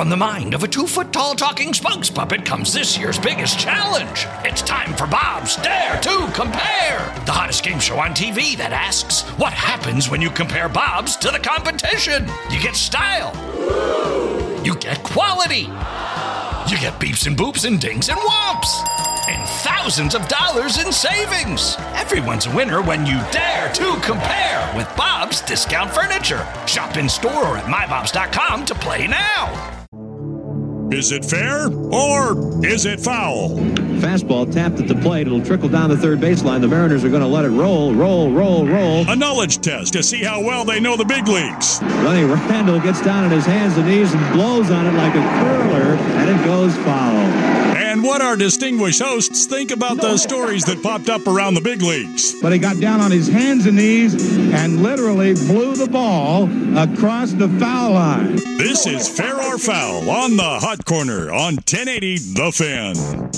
from the mind of a 2-foot-tall talking spokes puppet comes this year's biggest challenge. It's time for Bob's Dare to Compare, the hottest game show on TV that asks, what happens when you compare Bobs to the competition? You get style. You get quality. You get beeps and boops and dings and whomps. And thousands of dollars in savings. Everyone's a winner when you dare to compare with Bob's Discount Furniture. Shop in store or at mybobs.com to play now. Is it fair or is it foul? Fastball tapped at the plate. It'll trickle down the third baseline. The Mariners are going to let it roll. A knowledge test to see how well they know the big leagues. Ronnie Randall gets down on his hands and knees and blows on it like a curler, and it goes foul. And what our distinguished hosts think about the stories that popped up around the big leagues. But he got down on his hands and knees and literally blew the ball across the foul line. This is Fair or Foul on the Hot Corner on 1080 The Fan.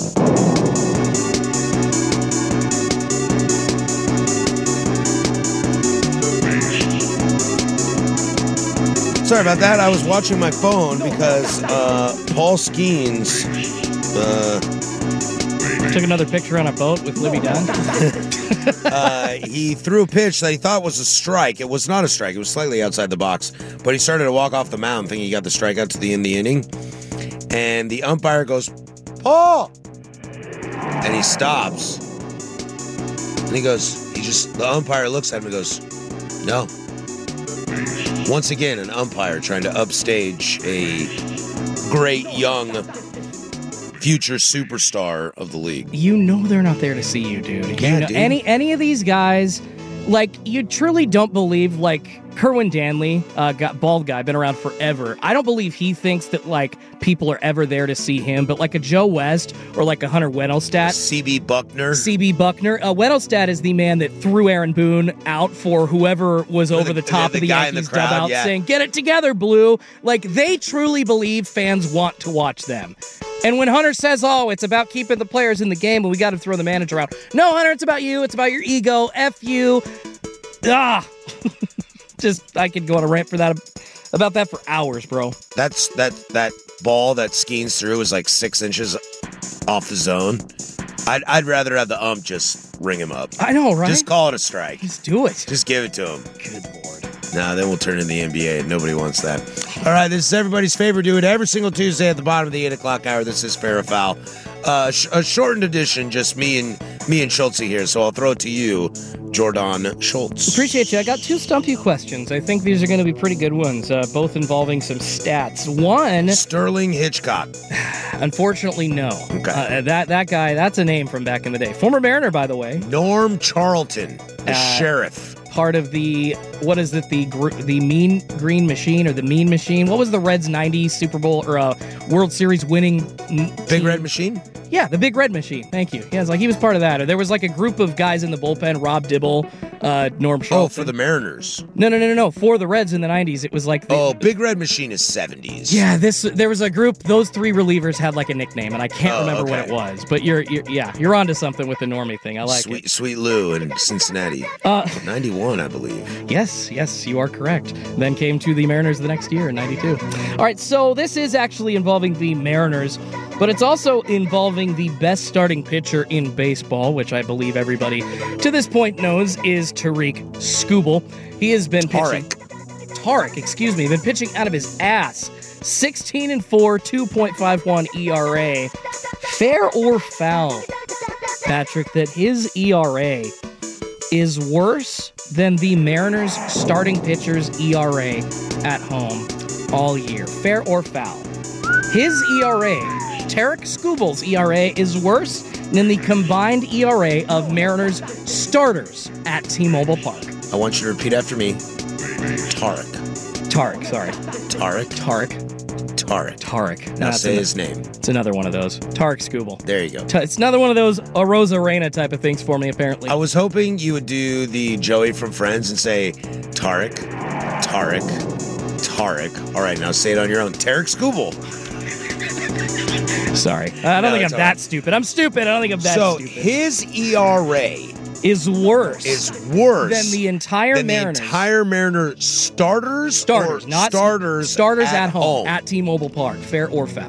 Sorry about that. I was watching my phone because Paul Skeens took another picture on a boat with Libby Dunn. He threw a pitch that he thought was a strike. It was not a strike. It was slightly outside the box. But he started to walk off the mound thinking he got the strikeout to the end of the inning. And the umpire goes, Paul! And he stops. And he goes, the umpire looks at him and goes, no. Once again, an umpire trying to upstage a great young future superstar of the league. You know they're not there to see you, dude. Yeah, you know, dude. Any of these guys, like, you truly don't believe, like, Kerwin Danley, bald guy, been around forever. I don't believe he thinks that, like, people are ever there to see him, but like a Joe West or like a Hunter Wendelstedt. C.B. Buckner. Wendelstedt is the man that threw Aaron Boone out for whoever was over the top of the Yankees dugout, saying, get it together, Blue. Like, they truly believe fans want to watch them. And when Hunter says, oh, it's about keeping the players in the game and we got to throw the manager out. No, Hunter, it's about you. It's about your ego. F you. I could go on a rant about that for hours, bro. That ball that Skeens threw was like 6 inches off the zone. I'd rather have the ump just ring him up. I know, right? Just call it a strike. Just do it. Just give it to him. Good Lord. Nah, then we'll turn in the NBA. Nobody wants that. All right, this is everybody's favorite. Do it every single Tuesday at the bottom of the 8 o'clock hour. This is Fair or Foul. A shortened edition, just me and Schultz here. So I'll throw it to you, Jordan Schultz. Appreciate you. I got 2 stump you questions. I think these are going to be pretty good ones, both involving some stats. One, Sterling Hitchcock. Unfortunately, no. Okay. That guy, that's a name from back in the day. Former Mariner, by the way. Norm Charlton, the sheriff. Part of the Mean Green Machine or the Mean Machine. What was the Reds' 90s Super Bowl or World Series winning Big Red Machine? Yeah, the Big Red Machine. Thank you. Yeah, it's like he was part of that. Or there was like a group of guys in the bullpen, Rob Dibble, Norm Charlton. Oh, for the Mariners. No. For the Reds in the 90s, it was like... Big Red Machine is 70s. Yeah, there was a group, those 3 relievers had like a nickname, and I can't remember what it was. But you're onto something with the Normie thing. I like it. Sweet Lou in Cincinnati. 91, I believe. Yes, you are correct. Then came to the Mariners the next year in 92. All right, so this is actually involving the Mariners, but it's also involving the best starting pitcher in baseball, which I believe everybody to this point knows is Tarik Skubal. He has been pitching... Tarik, excuse me, been pitching out of his ass. 16-4, 2.51 ERA. Fair or foul, Patrick, that his ERA is worse than the Mariners starting pitcher's ERA at home all year? Fair or foul? His ERA, Tarik Skubal's ERA, is worse than the combined ERA of Mariners starters at T-Mobile Park. I want you to repeat after me. Tarik. Now say his name. It's another one of those. Tarik Skubal. There you go. It's another one of those Arozarena type of things for me, apparently. I was hoping you would do the Joey from Friends and say Tarik. All right, now say it on your own. Tarik Skubal. Sorry. I don't think I'm that stupid. I'm stupid. I don't think I'm that stupid. So his ERA is worse than the entire Mariners. The entire Mariner starters, not starters at home at T-Mobile Park, fair or foul.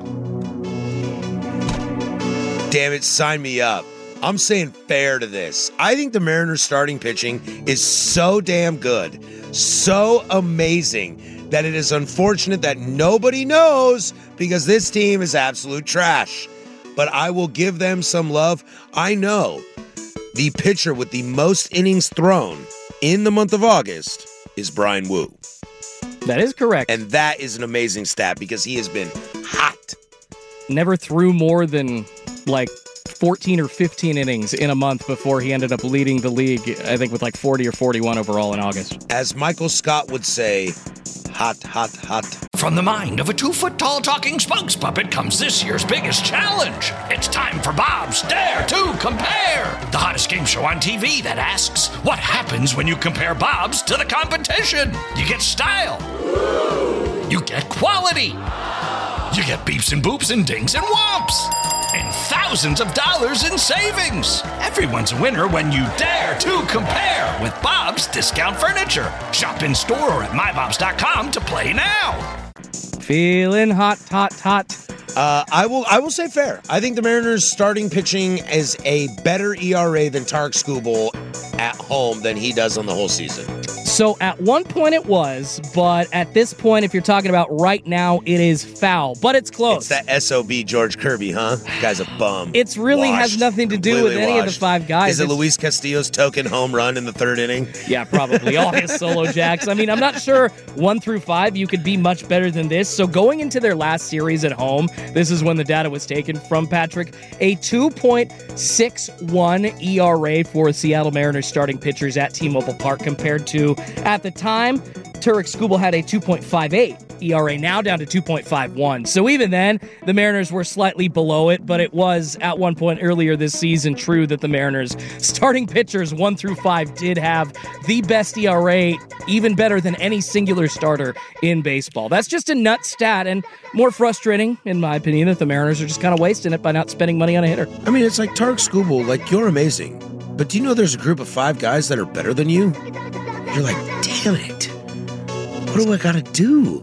Damn it, sign me up. I'm saying fair to this. I think the Mariners starting pitching is so damn good, so amazing, that it is unfortunate that nobody knows because this team is absolute trash. But I will give them some love. I know the pitcher with the most innings thrown in the month of August is Brian Wu. That is correct. And that is an amazing stat because he has been hot. Never threw more than like 14 or 15 innings in a month before he ended up leading the league, I think with like 40 or 41 overall in August. As Michael Scott would say, hot, hot, hot. From the mind of a 2-foot-tall talking spokes puppet comes this year's biggest challenge. It's time for Bob's Dare to Compare, the hottest game show on TV that asks, what happens when you compare Bob's to the competition? You get style. You get quality. You get beeps and boops and dings and whomps. And thousands of dollars in savings. Everyone's a winner when you dare to compare with Bob's Discount Furniture. Shop in store or at mybobs.com to play now. Feeling hot, hot, hot. I will say fair. I think the Mariners' starting pitching is a better ERA than Tarek Skubal at home than he does on the whole season. So at one point it was, but at this point, if you're talking about right now, it is foul. But it's close. It's that SOB George Kirby, huh? Guy's a bum. It's really has nothing to do with any of the five guys. Is it Luis Castillo's token home run in the third inning? Yeah, probably. All his solo jacks. I mean, I'm not sure 1 through 5 you could be much better than this. So going into their last series at home, this is when the data was taken from Patrick, a 2.61 ERA for Seattle Mariners starting pitchers at T-Mobile Park compared to, at the time, Tarek Skubal had a 2.58 ERA, now down to 2.51. So even then, the Mariners were slightly below it, but it was at one point earlier this season true that the Mariners starting pitchers 1 through 5 did have the best ERA, even better than any singular starter in baseball. That's just a nut stat and more frustrating, in my opinion, that the Mariners are just kind of wasting it by not spending money on a hitter. I mean, it's like Tarek Skubal, like, you're amazing. But do you know there's a group of 5 guys that are better than you? You're like, damn it. What do I got to do?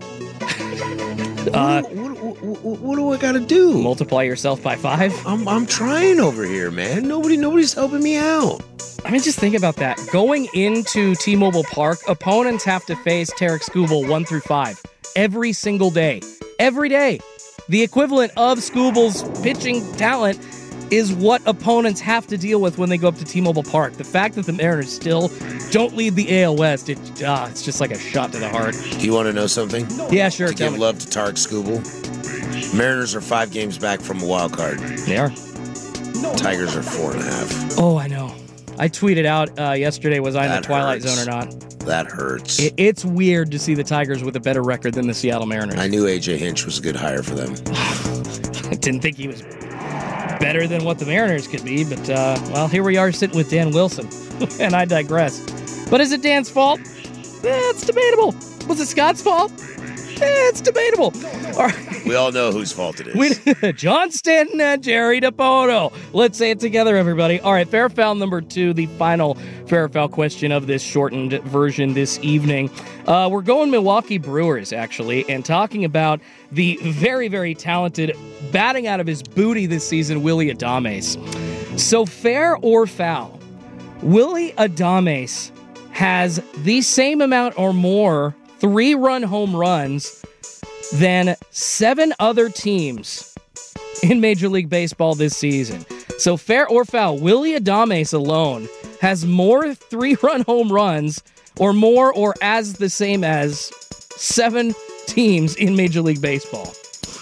What do I got to do? Multiply yourself by 5? I'm trying over here, man. Nobody's helping me out. I mean, just think about that. Going into T-Mobile Park, opponents have to face Tarek Skubal 1 through 5 every single day. Every day. The equivalent of Skubal's pitching talent is what opponents have to deal with when they go up to T-Mobile Park. The fact that the Mariners still don't lead the AL West, it's just like a shot to the heart. Do you want to know something? Yeah, sure. To give love to Tarek Skubal, Mariners are 5 games back from a wild card. They are. Tigers are 4.5. Oh, I know. I tweeted out yesterday, was I in the Twilight Zone or not? That hurts. It's weird to see the Tigers with a better record than the Seattle Mariners. I knew A.J. Hinch was a good hire for them. I didn't think he was better than what the Mariners could be, but, well, here we are sitting with Dan Wilson, and I digress. But is it Dan's fault? It's debatable. Was it Scott's fault? It's debatable. All right. We all know whose fault it is. John Stanton and Jerry DiPoto. Let's say it together, everybody. All right, fair or foul number 2, the final fair or foul question of this shortened version this evening. We're going Milwaukee Brewers, actually, and talking about the very, very talented, batting out of his booty this season, Willy Adames. So fair or foul, Willy Adames has the same amount or more 3-run home runs than 7 other teams in Major League Baseball this season. So fair or foul, Willy Adames alone has more 3-run home runs or more or as the same as 7 teams in Major League Baseball.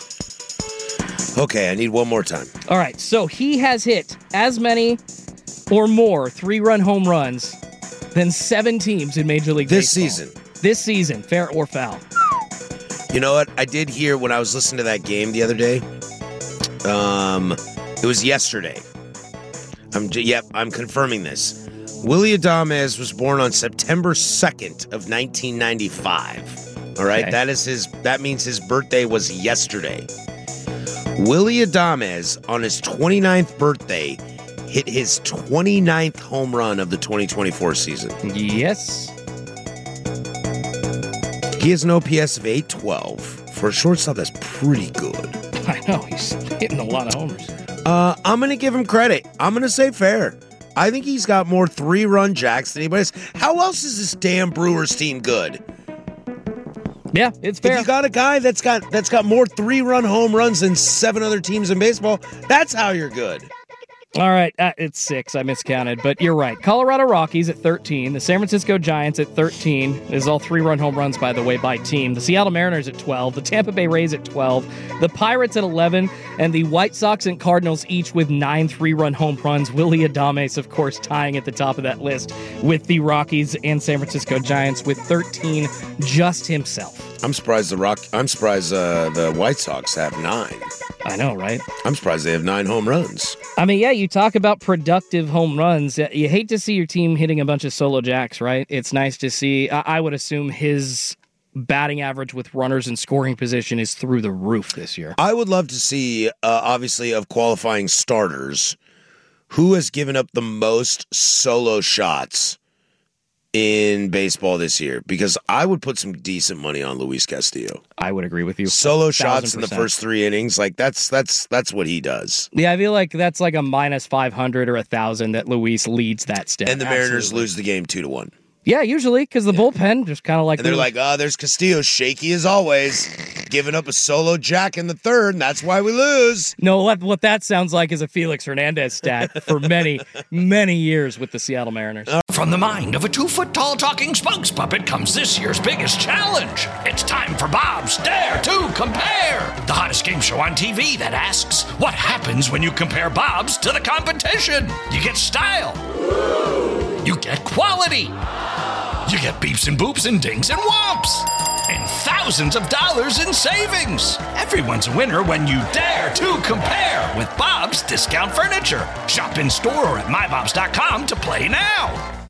Okay, I need one more time. All right, so he has hit as many or more 3-run home runs than 7 teams in Major League Baseball. This season, fair or foul? You know what? I did hear when I was listening to that game the other day. It was yesterday. I'm confirming this. Willy Adames was born on September 2nd of 1995. All right, Okay. that means his birthday was yesterday. Willy Adames, on his 29th birthday, hit his 29th home run of the 2024 season. Yes. He has an OPS of 812. For a shortstop, that's pretty good. I know. He's hitting a lot of homers. I'm going to give him credit. I'm going to say fair. I think he's got more 3-run jacks than anybody else. How else is this damn Brewers team good? Yeah, it's fair. If you got a guy that's got more 3-run home runs than 7 other teams in baseball, that's how you're good. All right, it's 6. I miscounted, but you're right. Colorado Rockies at 13. The San Francisco Giants at 13. This is all 3-run home runs, by the way, by team. The Seattle Mariners at 12. The Tampa Bay Rays at 12. The Pirates at 11. And the White Sox and Cardinals each with 9 3-run home runs. Willie Adames, of course, tying at the top of that list with the Rockies and San Francisco Giants with 13 just himself. I'm surprised the White Sox have 9. I know, right? I'm surprised they have 9 home runs. I mean, yeah, you talk about productive home runs. You hate to see your team hitting a bunch of solo jacks, right? It's nice to see. I would assume his batting average with runners in scoring position is through the roof this year. I would love to see, obviously, of qualifying starters, who has given up the most solo shots in baseball this year, because I would put some decent money on Luis Castillo. I would agree with you. Solo shots in the first 3 innings, like that's what he does. Yeah, I feel like that's like a minus 500 or 1,000 that Luis leads that stat. And the Mariners lose the game 2-1. Yeah, usually, because the bullpen just kind of like... And they're like, there's Castillo, shaky as always, giving up a solo jack in the 3rd, and that's why we lose. No, what that sounds like is a Felix Hernandez stat for many, many years with the Seattle Mariners. From the mind of a 2-foot-tall talking spokes puppet comes this year's biggest challenge. It's time for Bob's Dare to Compare, the hottest game show on TV that asks, what happens when you compare Bob's to the competition? You get style. You get quality. You get beeps and boops and dings and whomps. And thousands of dollars in savings. Everyone's a winner when you dare to compare with Bob's Discount Furniture. Shop in store or at mybobs.com to play now.